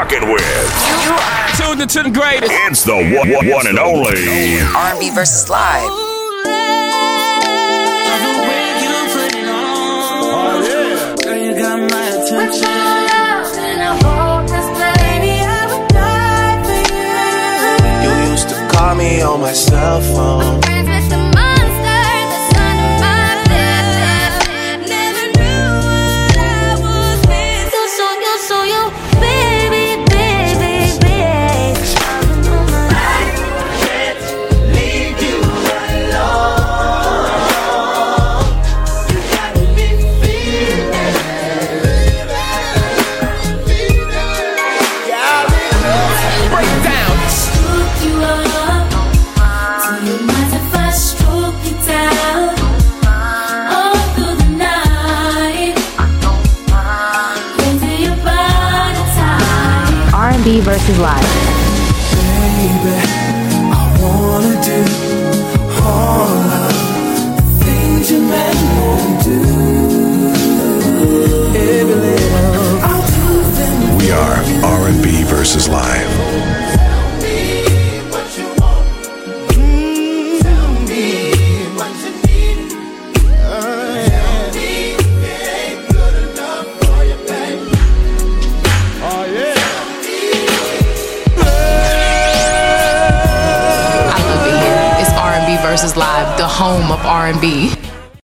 rocking with. You are tuned into the greatest. It's the one and only R&B versus Live. You used to call me on my cell phone. R&B versus Live. Baby, I wanna do all of the things you make me do. Every little I'll do them. We are R&B versus Live. Versus Live, the home of R&B.